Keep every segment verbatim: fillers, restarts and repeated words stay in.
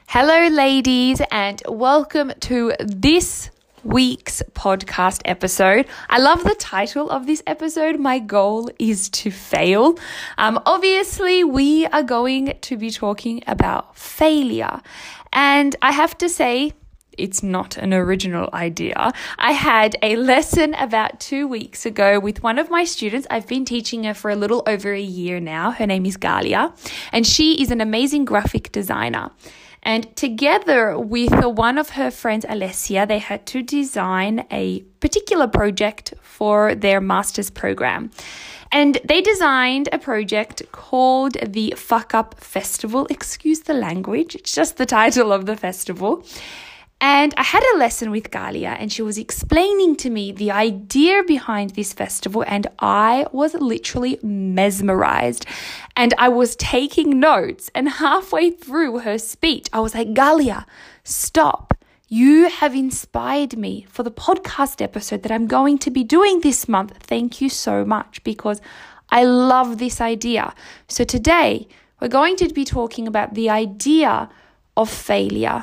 Hello, ladies, and welcome to this week's podcast episode. I love the title of this episode. My goal is to fail. Um, obviously, we are going to be talking about failure, and I have to say, it's not an original idea. I had a lesson about two weeks ago with one of my students. I've been teaching her for a little over a year now. Her name is Galia, and she is an amazing graphic designer. And together with one of her friends, Alessia, they had to design a particular project for their master's program. And they designed a project called the Fuck Up Festival. Excuse the language. It's just the title of the festival. And I had a lesson with Galia, and she was explaining to me the idea behind this festival, and I was literally mesmerized. And I was taking notes, and halfway through her speech, I was like, Galia, stop. You have inspired me for the podcast episode that I'm going to be doing this month. Thank you so much, because I love this idea. So today, we're going to be talking about the idea of failure,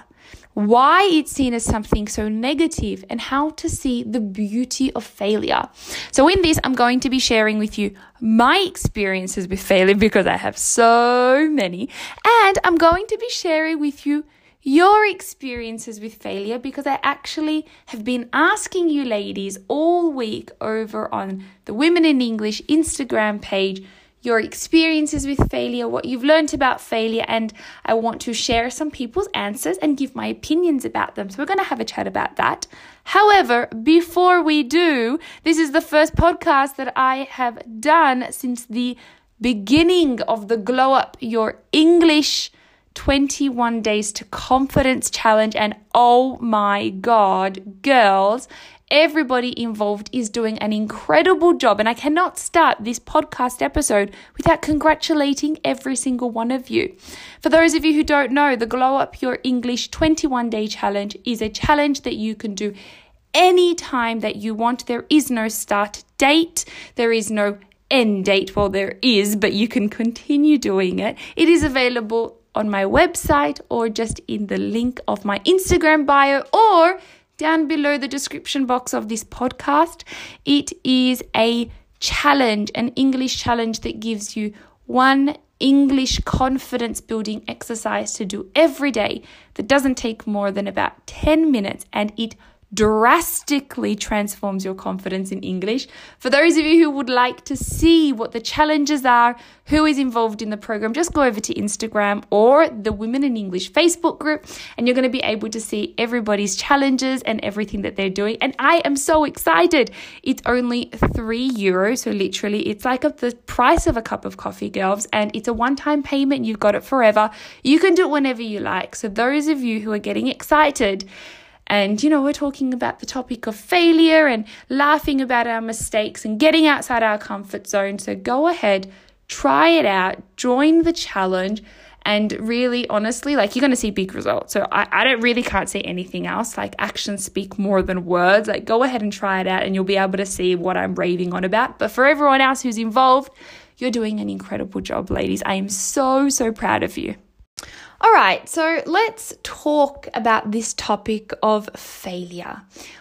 why it's seen as something so negative, and how to see the beauty of failure. So in this, I'm going to be sharing with you my experiences with failure, because I have so many. And I'm going to be sharing with you your experiences with failure, because I actually have been asking you ladies all week over on the Women in English Instagram page your experiences with failure, what you've learned about failure, and I want to share some people's answers and give my opinions about them. So we're going to have a chat about that. However, before we do, this is the first podcast that I have done since the beginning of the Glow Up Your English twenty-one Days to Confidence Challenge. And oh my God, girls, everybody involved is doing an incredible job, and I cannot start this podcast episode without congratulating every single one of you. For those of you who don't know, the Glow Up Your English twenty-one Day Challenge is a challenge that you can do any time that you want. There is no start date. There is no end date. Well, there is, but you can continue doing it. It is available on my website or just in the link of my Instagram bio or down below the description box of this podcast. It is a challenge, an English challenge that gives you one English confidence building exercise to do every day that doesn't take more than about ten minutes, and it drastically transforms your confidence in English. For those of you who would like to see what the challenges are, who is involved in the program, just go over to Instagram or the Women in English Facebook group, and you're going to be able to see everybody's challenges and everything that they're doing. And I am so excited. It's only three euros. So literally it's like the price of a cup of coffee, girls. And it's a one-time payment. You've got it forever. You can do it whenever you like. So those of you who are getting excited, and, you know, we're talking about the topic of failure and laughing about our mistakes and getting outside our comfort zone. So go ahead, try it out, join the challenge, and really, honestly, like, you're going to see big results. So I, I don't really can't say anything else. Like, actions speak more than words. Like, go ahead and try it out, and you'll be able to see what I'm raving on about. But for everyone else who's involved, you're doing an incredible job, ladies. I am so, so proud of you. All right, so let's talk about this topic of failure.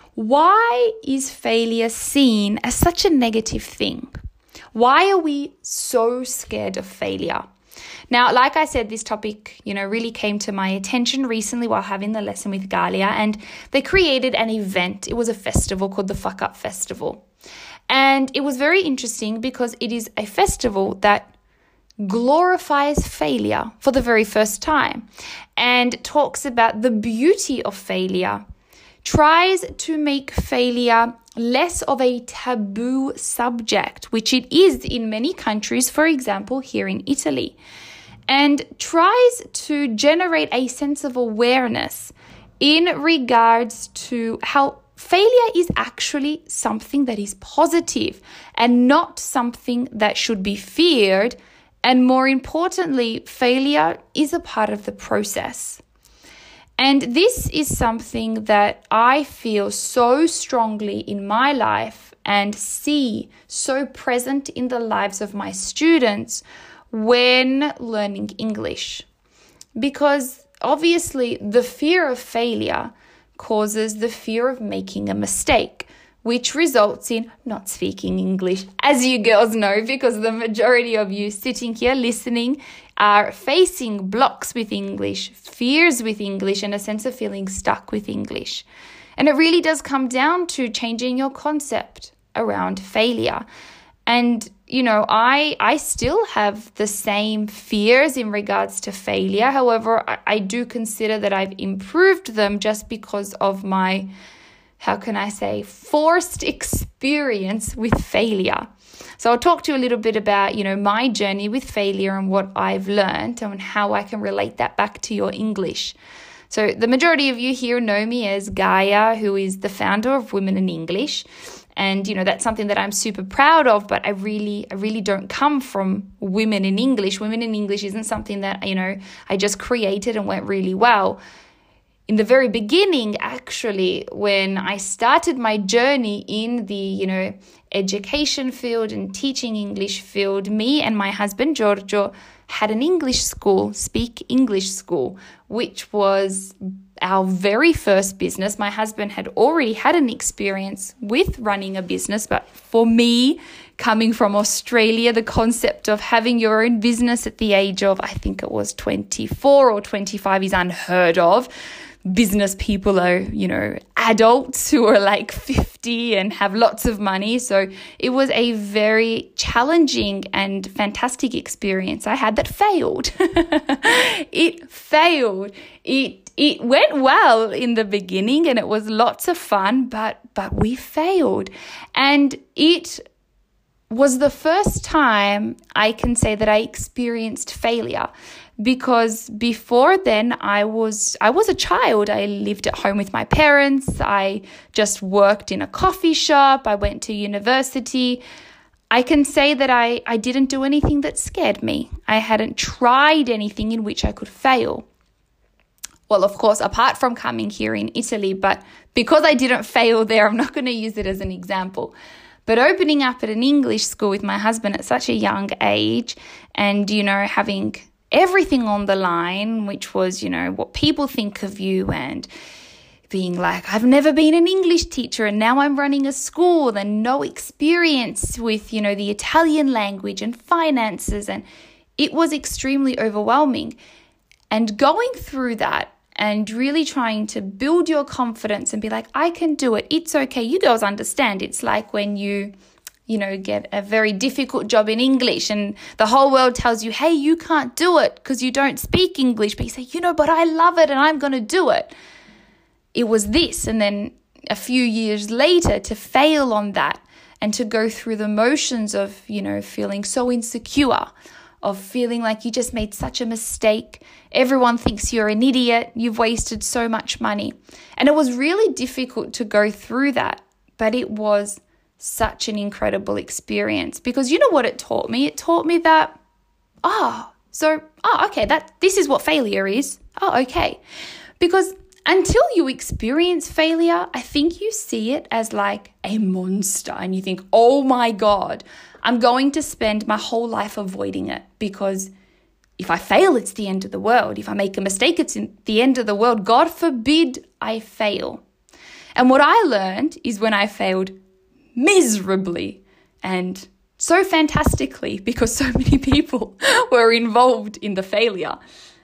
Why is failure seen as such a negative thing? Why are we so scared of failure? Now, like I said, this topic, you know, really came to my attention recently while having the lesson with Galia, and they created an event. It was a festival called the Fuck Up Festival. And it was very interesting because it is a festival that glorifies failure for the very first time and talks about the beauty of failure, tries to make failure less of a taboo subject, which it is in many countries, for example, here in Italy, and tries to generate a sense of awareness in regards to how failure is actually something that is positive and not something that should be feared. And more importantly, failure is a part of the process. And this is something that I feel so strongly in my life and see so present in the lives of my students when learning English. Because obviously the fear of failure causes the fear of making a mistake, which results in not speaking English, as you girls know, because the majority of you sitting here listening are facing blocks with English, fears with English, and a sense of feeling stuck with English. And it really does come down to changing your concept around failure. And, you know, I I still have the same fears in regards to failure. However, I, I do consider that I've improved them just because of my, how can I say, forced experience with failure. So I'll talk to you a little bit about, you know, my journey with failure and what I've learned and how I can relate that back to your English. So the majority of you here know me as Gaia, who is the founder of Women in English. And, you know, that's something that I'm super proud of, but I really, I really don't come from Women in English. Women in English isn't something that, you know, I just created and went really well. In the very beginning, actually, when I started my journey in the, you know, education field and teaching English field, me and my husband, Giorgio, had an English school, Speak English School, which was our very first business. My husband had already had an experience with running a business, but for me, coming from Australia, the concept of having your own business at the age of, I think it was twenty-four or twenty-five is unheard of. Business people are, you know, adults who are like fifty and have lots of money. So it was a very challenging and fantastic experience I had that failed. It failed. It it went well in the beginning and it was lots of fun, but but we failed. And it was the first time I can say that I experienced failure. Because before then I was I was a child. I lived at home with my parents. I just worked in a coffee shop. I went to university. I can say that I, I didn't do anything that scared me. I hadn't tried anything in which I could fail. Well, of course, apart from coming here in Italy, but because I didn't fail there, I'm not going to use it as an example. But opening up at an English school with my husband at such a young age and, you know, having everything on the line, which was, you know, what people think of you and being like, I've never been an English teacher and now I'm running a school and no experience with, you know, the Italian language and finances. And it was extremely overwhelming. And going through that and really trying to build your confidence and be like, I can do it. It's okay. You girls understand. It's like when you you know, get a very difficult job in English and the whole world tells you, hey, you can't do it because you don't speak English. But you say, you know, but I love it and I'm going to do it. It was this. And then a few years later to fail on that and to go through the motions of, you know, feeling so insecure, of feeling like you just made such a mistake. Everyone thinks you're an idiot. You've wasted so much money. And it was really difficult to go through that, but it was such an incredible experience because you know what it taught me? It taught me that, oh, so, oh, okay, that this is what failure is. Oh, okay. Because until you experience failure, I think you see it as like a monster and you think, oh my God, I'm going to spend my whole life avoiding it because if I fail, it's the end of the world. If I make a mistake, it's the end of the world. God forbid I fail. And what I learned is when I failed miserably and so fantastically because so many people were involved in the failure,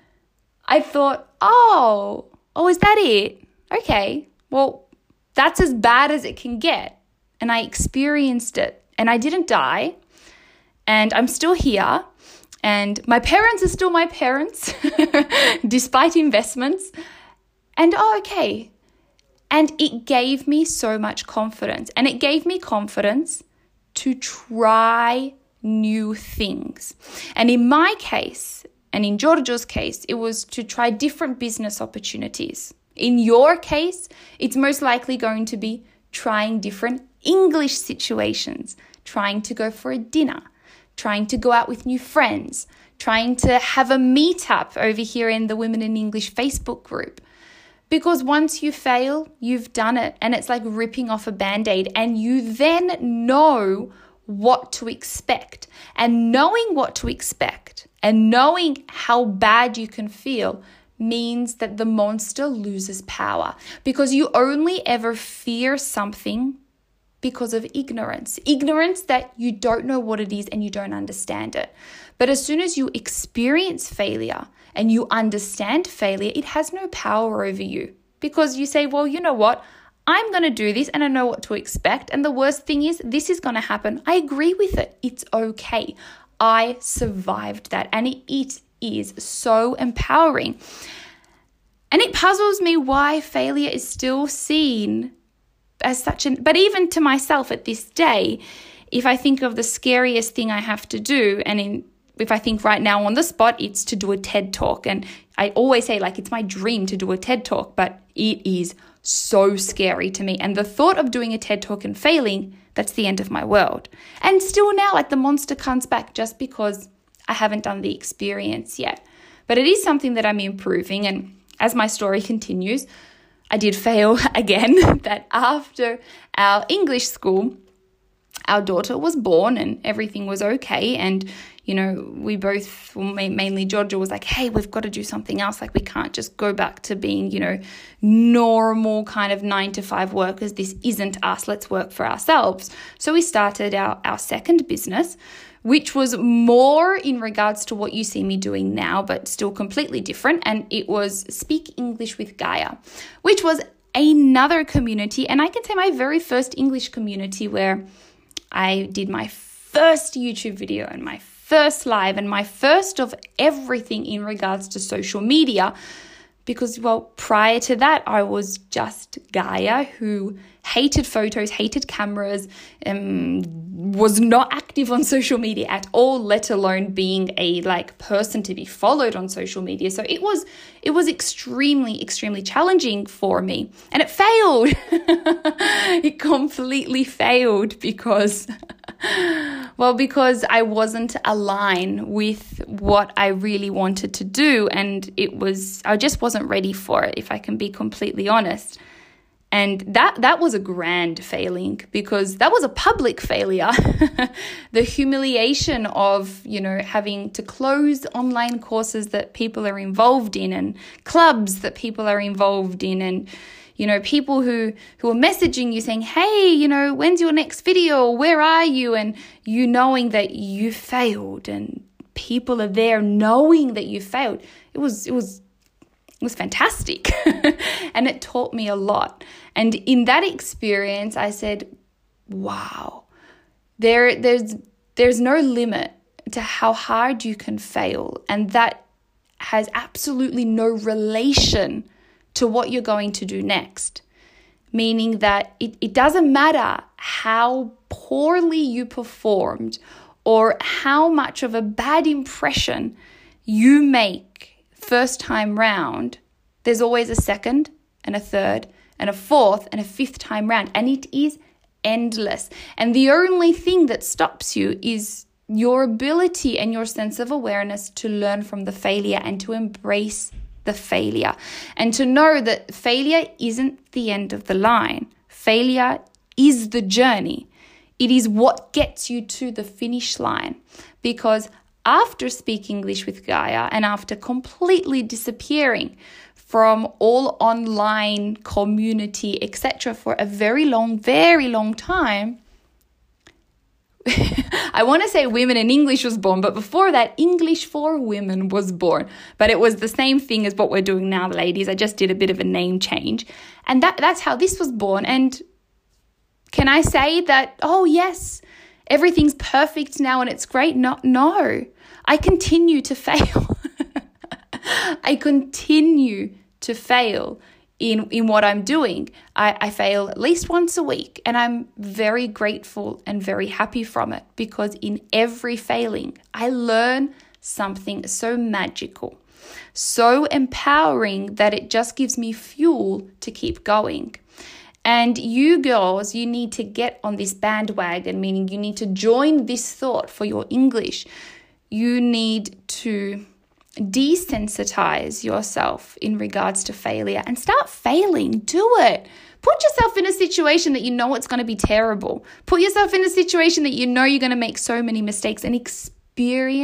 I thought, oh, oh, is that it? Okay, well, that's as bad as it can get. And I experienced it and I didn't die and I'm still here and my parents are still my parents despite investments. And oh, okay. And it gave me so much confidence. And it gave me confidence to try new things. And in my case, and in Giorgio's case, it was to try different business opportunities. In your case, it's most likely going to be trying different English situations, trying to go for a dinner, trying to go out with new friends, trying to have a meetup over here in the Women in English Facebook group. Because once you fail, you've done it and it's like ripping off a Band-Aid and you then know what to expect. And knowing what to expect and knowing how bad you can feel means that the monster loses power, because you only ever fear something because of ignorance. Ignorance that you don't know what it is and you don't understand it. But as soon as you experience failure and you understand failure, it has no power over you, because you say, well, you know what? I'm going to do this and I know what to expect. And the worst thing is, this is going to happen. I agree with it. It's okay. I survived that. And it, it is so empowering. And it puzzles me why failure is still seen as such an, but even to myself at this day, if I think of the scariest thing I have to do, and in, if I think right now on the spot, it's to do a TED Talk. And I always say, like, it's my dream to do a TED Talk, but it is so scary to me. And the thought of doing a TED Talk and failing, that's the end of my world. And still now, like, the monster comes back just because I haven't done the experience yet. But it is something that I'm improving. And as my story continues, I did fail again, that after our English school, our daughter was born and everything was okay. And, you know, we both, well, mainly Georgia, was like, hey, we've got to do something else. Like, we can't just go back to being, you know, normal kind of nine to five workers. This isn't us. Let's work for ourselves. So we started our, our second business, which was more in regards to what you see me doing now, but still completely different. And it was Speak English with Gaia, which was another community. And I can say my very first English community, where I did my first YouTube video and my first live and my first of everything in regards to social media. Because, well, prior to that, I was just Gaia, who hated photos, hated cameras, um, was not active on social media at all, let alone being a like person to be followed on social media. So it was it was extremely, extremely challenging for me. And it failed. It completely failed because... Well, because I wasn't aligned with what I really wanted to do, and it was, I just wasn't ready for it, if I can be completely honest. And that that was a grand failing, because that was a public failure. The humiliation of, you know, having to close online courses that people are involved in, and clubs that people are involved in, and you know, people who, who are messaging you saying, hey, you know, when's your next video? Where are you? And you knowing that you failed, and people are there knowing that you failed. It was, it was, it was fantastic. And it taught me a lot. And in that experience, I said, wow, there, there's, there's no limit to how hard you can fail. And that has absolutely no relation to what you're going to do next. Meaning that it, it doesn't matter how poorly you performed or how much of a bad impression you make first time round, there's always a second and a third and a fourth and a fifth time round. And it is endless. And the only thing that stops you is your ability and your sense of awareness to learn from the failure and to embrace the failure, and to know that failure isn't the end of the line. Failure is the journey. It is what gets you to the finish line. Because after Speak English with Gaia, and after completely disappearing from all online community, et cetera, for a very long, very long time, I want to say Women in English was born, but before that, English for Women was born. But it was the same thing as what we're doing now, ladies. I just did a bit of a name change. And that that's how this was born. And can I say that, oh, yes, everything's perfect now and it's great? No, no. I continue to fail. I continue to fail in, in what I'm doing. I, I fail at least once a week, and I'm very grateful and very happy from it, because in every failing, I learn something so magical, so empowering, that it just gives me fuel to keep going. And you girls, you need to get on this bandwagon, meaning you need to join this thought for your English. You need to desensitize yourself in regards to failure and start failing. Do it. Put yourself in a situation that you know it's going to be terrible. Put yourself in a situation that you know you're going to make so many mistakes, and experience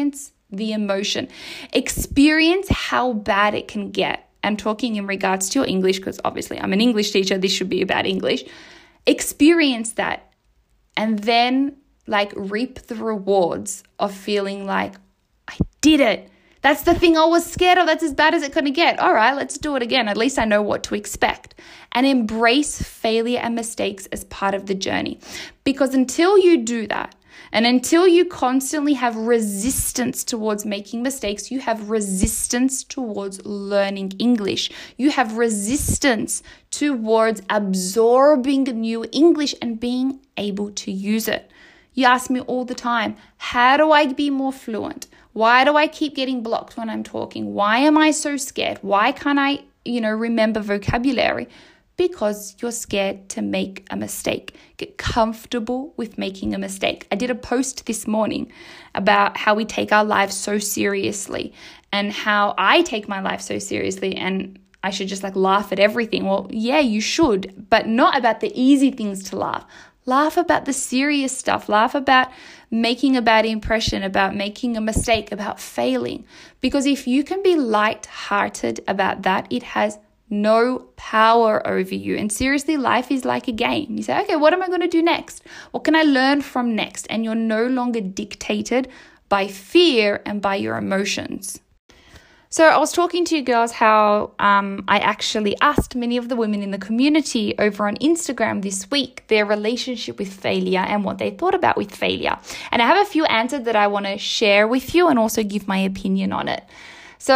the emotion. Experience how bad it can get. I'm talking in regards to your English because obviously I'm an English teacher. This should be about English. Experience that and then like reap the rewards of feeling like, I did it. That's the thing I was scared of. That's as bad as it could get. All right, let's do it again. At least I know what to expect. And embrace failure and mistakes as part of the journey. Because until you do that, and until you constantly have resistance towards making mistakes, you have resistance towards learning English. You have resistance towards absorbing new English and being able to use it. You ask me all the time, how do I be more fluent? Why do I keep getting blocked when I'm talking? Why am I so scared? Why can't I, you know, remember vocabulary? Because you're scared to make a mistake. Get comfortable with making a mistake. I did a post this morning about how we take our lives so seriously and how I take my life so seriously and I should just like laugh at everything. Well, yeah, you should, but not about the easy things to laugh. Laugh about the serious stuff. Laugh about making a bad impression, about making a mistake, about failing. Because if you can be light-hearted about that, it has no power over you. And seriously, life is like a game. You say, okay, what am I going to do next? What can I learn from next? And you're no longer dictated by fear and by your emotions. So I was talking to you girls how um, I actually asked many of the women in the community over on Instagram this week their relationship with failure and what they thought about with failure. And I have a few answers that I want to share with you and also give my opinion on it. So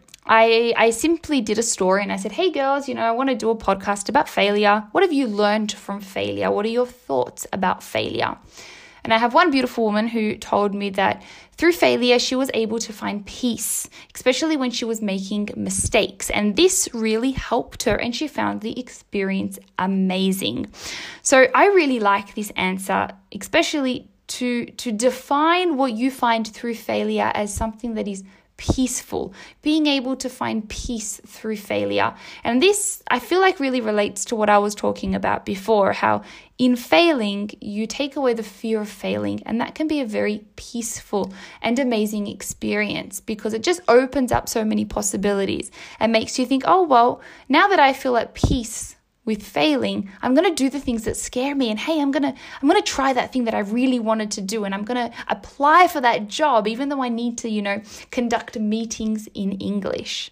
I, I simply did a story and I said, hey girls, you know, I want to do a podcast about failure. What have you learned from failure? What are your thoughts about failure? And I have one beautiful woman who told me that through failure, she was able to find peace, especially when she was making mistakes. And this really helped her and she found the experience amazing. So I really like this answer, especially to, to define what you find through failure as something that is peaceful, being able to find peace through failure. And this, I feel like, really relates to what I was talking about before, how in failing, you take away the fear of failing, and that can be a very peaceful and amazing experience because it just opens up so many possibilities and makes you think, oh, well, now that I feel at peace with failing, I'm going to do the things that scare me. And hey, I'm going to I'm going to try that thing that I really wanted to do. And I'm going to apply for that job, even though I need to, you know, conduct meetings in English.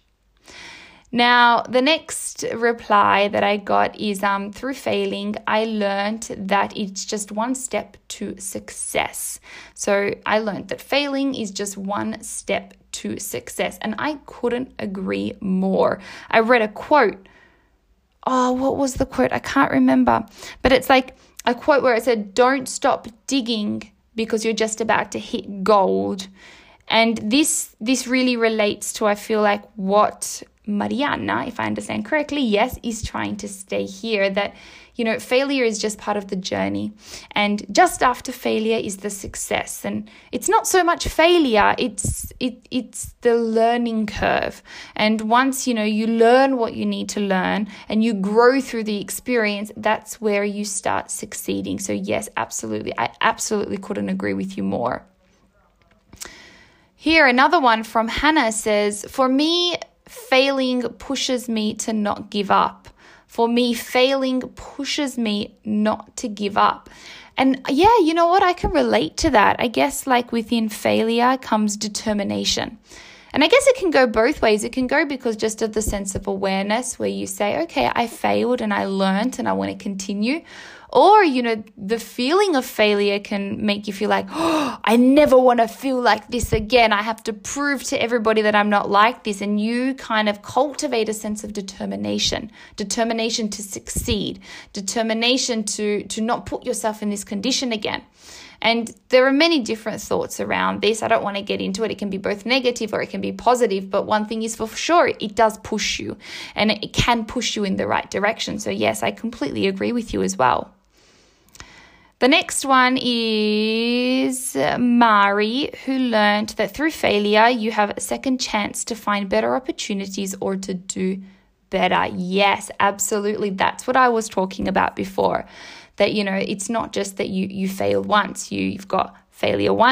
Now, the next reply that I got is um, through failing, I learned that it's just one step to success. So I learned that failing is just one step to success. And I couldn't agree more. I read a quote. Oh, what was the quote? I can't remember. But it's like a quote where it said, don't stop digging because you're just about to hit gold. And this this really relates to, I feel like, what Mariana, if I understand correctly, yes, is trying to stay here, that, you know, failure is just part of the journey. And just after failure is the success. And it's not so much failure, it's it it's the learning curve. And once, you know, you learn what you need to learn and you grow through the experience, that's where you start succeeding. So yes, absolutely. I absolutely couldn't agree with you more. Here, another one from Hannah says, for me, failing pushes me to not give up. For me, failing pushes me not to give up. And yeah, you know what? I can relate to that. I guess like within failure comes determination. And I guess it can go both ways. It can go because just of the sense of awareness where you say, okay, I failed and I learned and I want to continue. Or, you know, the feeling of failure can make you feel like, oh, I never want to feel like this again. I have to prove to everybody that I'm not like this. And you kind of cultivate a sense of determination, determination to succeed, determination to, to not put yourself in this condition again. And there are many different thoughts around this. I don't want to get into it. It can be both negative or it can be positive. But one thing is for sure, it does push you and it can push you in the right direction. So yes, I completely agree with you as well. The next one is Mari, who learned that through failure, you have a second chance to find better opportunities or to do better. Yes, absolutely. That's what I was talking about before. That, you know, it's not just that you, you fail once. You, you've got failure one,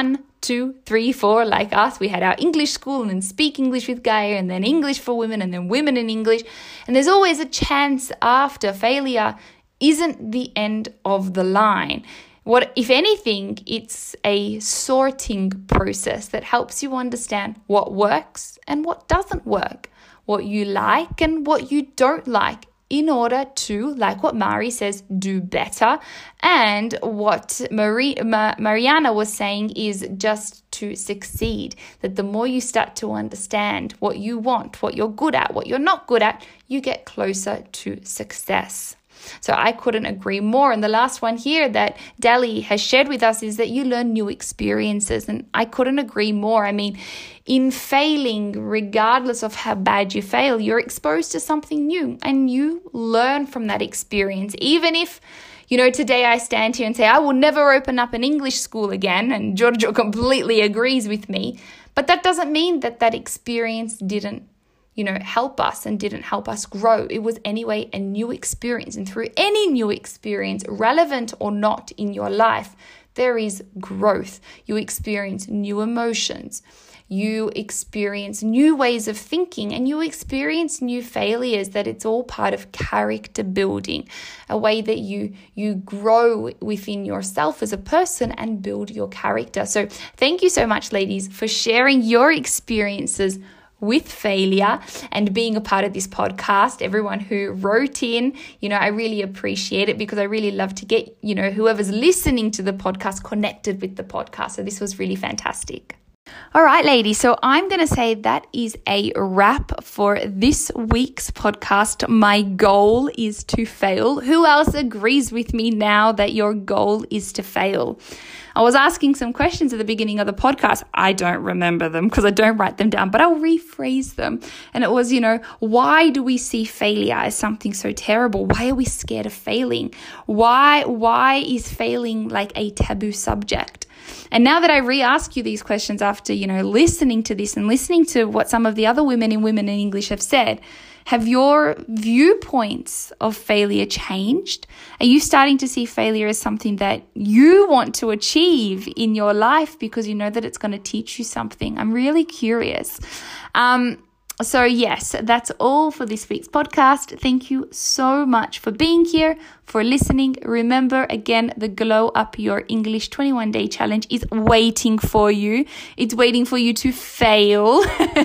two, three, four, like us. We had our English school and then Speak English with Gaia and then English for Women and then Women in English. And there's always a chance after. Failure isn't the end of the line. What, if anything, it's a sorting process that helps you understand what works and what doesn't work, what you like and what you don't like, in order to, like what Mari says, do better. And what Marie, Ma, Mariana was saying is just to succeed. That the more you start to understand what you want, what you're good at, what you're not good at, you get closer to success. So I couldn't agree more. And the last one here that Dali has shared with us is that you learn new experiences. And I couldn't agree more. I mean, in failing, regardless of how bad you fail, you're exposed to something new and you learn from that experience. Even if, you know, today I stand here and say, I will never open up an English school again. And Giorgio completely agrees with me. But that doesn't mean that that experience didn't, you know, help us and didn't help us grow. It was anyway a new experience. And through any new experience, relevant or not in your life, there is growth. You experience new emotions. You experience new ways of thinking and you experience new failures. That it's all part of character building, a way that you, you grow within yourself as a person and build your character. So thank you so much, ladies, for sharing your experiences with failure and being a part of this podcast. Everyone who wrote in, you know, I really appreciate it because I really love to get, you know, whoever's listening to the podcast connected with the podcast. So this was really fantastic. All right, ladies. So I'm going to say that is a wrap for this week's podcast. My goal is to fail. Who else agrees with me now that your goal is to fail? I was asking some questions at the beginning of the podcast. I don't remember them because I don't write them down, but I'll rephrase them. And it was, you know, why do we see failure as something so terrible? Why are we scared of failing? Why, why is failing like a taboo subject? And now that I re-ask you these questions after, you know, listening to this and listening to what some of the other women in Women in English have said, have your viewpoints of failure changed? Are you starting to see failure as something that you want to achieve in your life because you know that it's going to teach you something? I'm really curious. Um, So yes, that's all for this week's podcast. Thank you so much for being here, for listening. Remember, again, the Glow Up Your English twenty-one day challenge is waiting for you. It's waiting for you to fail.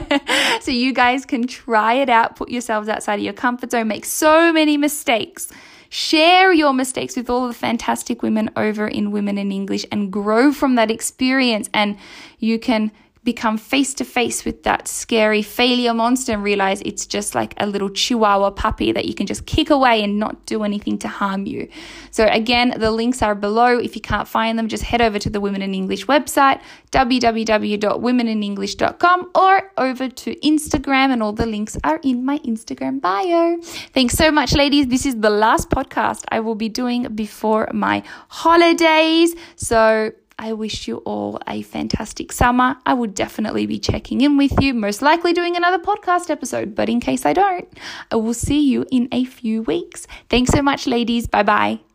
So you guys can try it out, put yourselves outside of your comfort zone, make so many mistakes. Share your mistakes with all the fantastic women over in Women in English and grow from that experience. And you can become face to face with that scary failure monster and realize it's just like a little chihuahua puppy that you can just kick away and not do anything to harm you. So again, the links are below. If you can't find them, just head over to the Women in English website, w w w dot women in english dot com, or over to Instagram, and all the links are in my Instagram bio. Thanks so much, ladies. This is the last podcast I will be doing before my holidays. So I wish you all a fantastic summer. I will definitely be checking in with you, most likely doing another podcast episode. But in case I don't, I will see you in a few weeks. Thanks so much, ladies. Bye-bye.